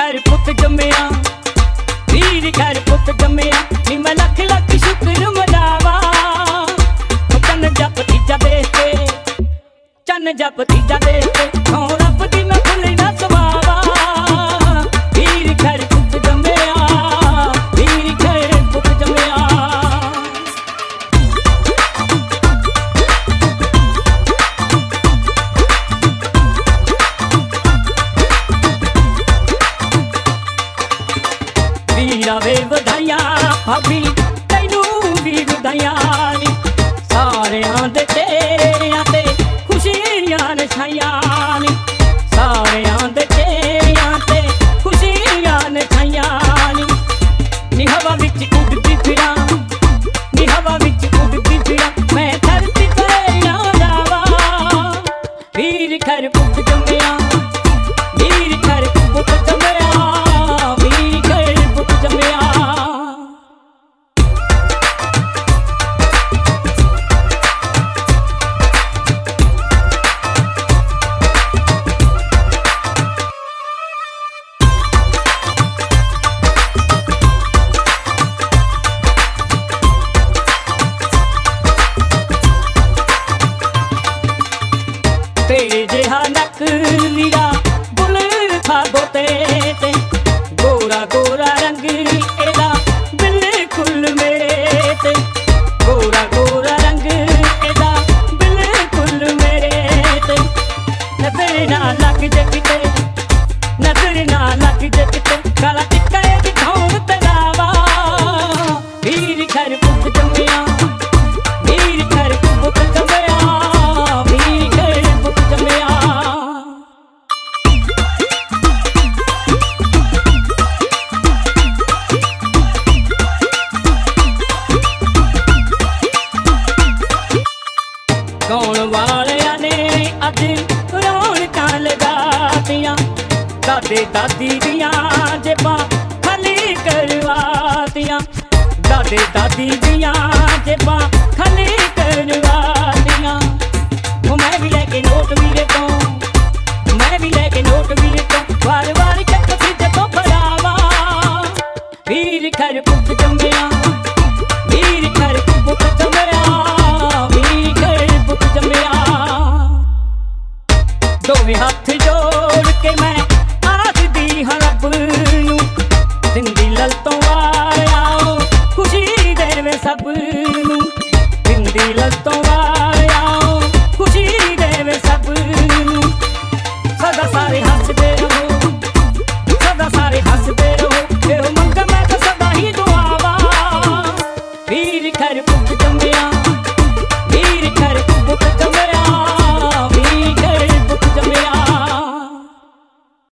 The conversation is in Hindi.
घर पुत जम्मिया, वीर घर पुत जम्मिया, नी मैं लख लख शुक्र मनावा। चन्न जा भतीजा देख के, चन्न जा भतीजा देख के, हाँ रब दी मैं भुल ना सवावा। वीर घर पुत जम्मिया, वीर घर पुत जम्मिया। वीरा वे बधाइयां भाभी तैनू भी बधाइयां नी, सारेयां दे चेहरियां ते खुशियां ने छाइयां नी, सारेयां दे चेहरियां ते खुशियां ने छाइयां नी। नी हवा विच उड़दी फिरां, नी हवा विच उड़दी फिरां, मैं धरती पर ना जावा। वीर घर पुत जम्मिया, वीर घर पुत जम्मिया, वीर घर पुत जम्मिया। तेरे जिहा नक वीरा बुल खागो ते, गोरा गोरा रंग एदा बिल्कुल मेरे ते, गोरा गोरा रंग एदा बिल्कुल मेरे ते। नजर ना लग जे किते, नजर ना लग जे किते, काला टिक्का दिखाउण ते लावा। वीर घर पुत जम्मिया, वीर घर पुत जम्मिया, वीर घर पुत जम्मिया। गाउण वालियां ने अज रौनकां लगातियां, दादे दादी दियां जेबां खाली करवातियां, दादे दादी दियां जेबां खाली करवातियां। मैं भी लेके नोट वीरे तो, मैं भी लेके नोट वीरे तो, वार वार चक फिर तो भरावा। वीर घर पुत जम्मिया, वीर घर पुत जम्मिया, वीर घर पुत जम्मिया। दोवें हाथ जोड़ के मैं आखदी हां रब नूं, जिंदी ललतों वाया खुशी देवे सब नूं, जिंदी ललतों वाया खुशी देवे सब नूं। सदा सारे हसदे रहो, सदा सारे हसदे रहो, एहो मंगा मैं तो सदा ही दुआवा। वीर घर